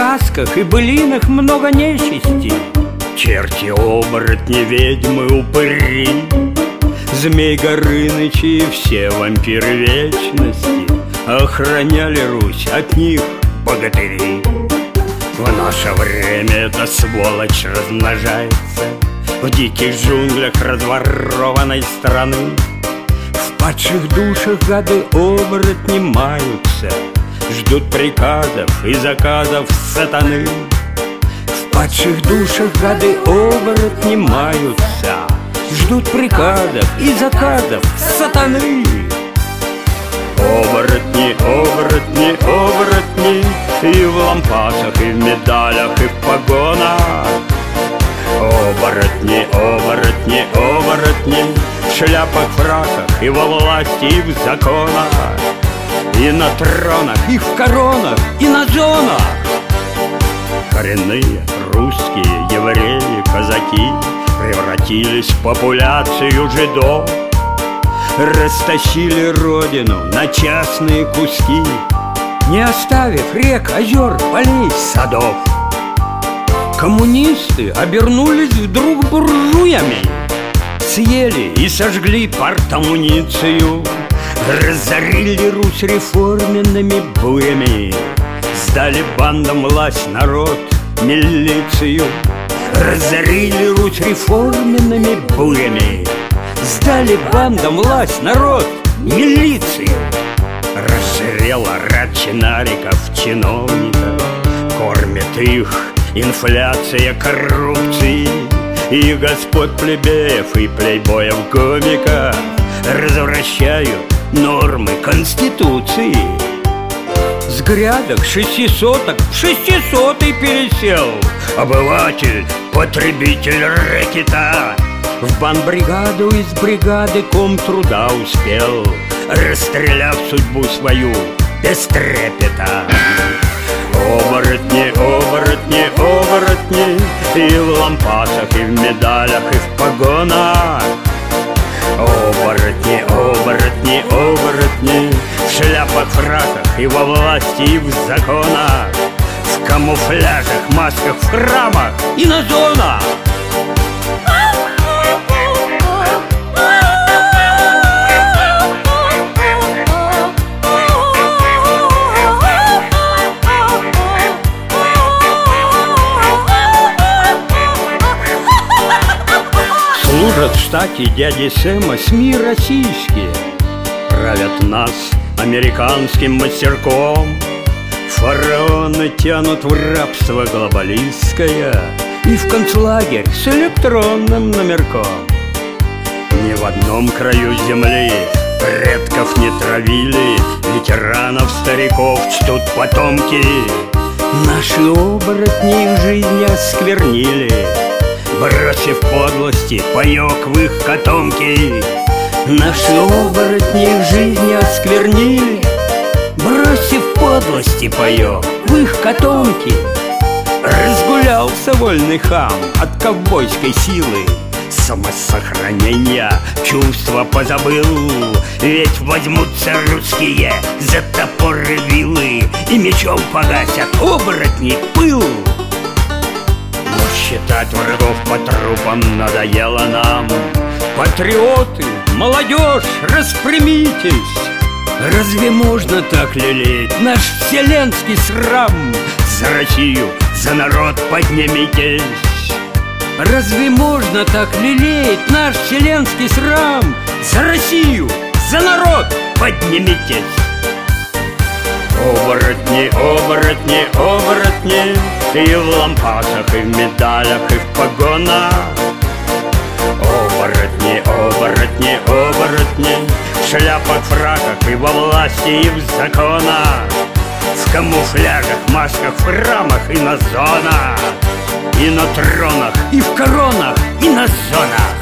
сказках и былинах много нечисти. Черти, оборотни, ведьмы, упыри, Змей Горынычи и все вампиры вечности охраняли Русь от них богатыри. В наше время эта сволочь размножается в диких джунглях разворованной страны. В падших душах гады-оборотни маются, ждут приказов и заказов сатаны. В падших душах гады-оборотни маются, ждут приказов и заказов сатаны. Оборотни, оборотни, оборотни, и в лампасах, и в медалях, и в погонах. Оборотни, оборотни, оборотни, в шляпах, фраках, и во власти, и в законах, и на тронах, и в коронах, и на зонах. Коренные русские евреи, казаки превратились в популяцию жидов, растащили родину на частные куски, не оставив рек, озер, полей, садов. Коммунисты обернулись вдруг буржуями, съели и сожгли партамуницию, разорили Русь реформенными буями, сдали бандам власть, народ, милицию. Разорили Русь реформенными буями, сдали бандам власть, народ, милицию. Разжирела рад чинариков, чиновников, кормит их инфляция коррупции, и господ плебеев и плейбоев-комиков развращают нормы Конституции. С грядок 600-ок в 600-й пересел обыватель, потребитель рэкета. В банбригаду из бригады комтруда успел, расстреляв судьбу свою без трепета. Оборотни, оборотни, оборотни, и в лампасах, и в медалях, и в погонах. Оборотни, оборотни, оборотни, в шляпах, фраках, и во власти, и в законах, в камуфляжах, масках, в храмах и на зонах. Служат в штате дяди Сэма СМИ российские, правят нас американским мастерком. Фараоны тянут в рабство глобалистское и в концлагерь с электронным номерком. Ни в одном краю земли предков не травили, ветеранов, стариков чтут потомки. Наши оборотни их жизнь осквернили, бросив подлости паёк в их котомки. Наши оборотни их жизни осквернили, бросив подлости паёк в их котомки. Разгулялся вольный хам от ковбойской силы, самосохранения чувства позабыл. Ведь возьмутся русские за топоры вилы и мечом погасят оборотни пыл. Считать врагов по трупам надоело нам. Патриоты, молодежь, распрямитесь! Разве можно так лелеять наш вселенский срам? За Россию, за народ поднимитесь! Разве можно так лелеять наш вселенский срам? За Россию, за народ поднимитесь! Оборотни, оборотни, оборотни, и в лампасах, и в медалях, и в погонах. Оборотни, оборотни, оборотни, в шляпах, фраках, и во власти, и в законах, в камуфляжах, масках, в храмах и на зонах, и на тронах, и в коронах, и на зонах.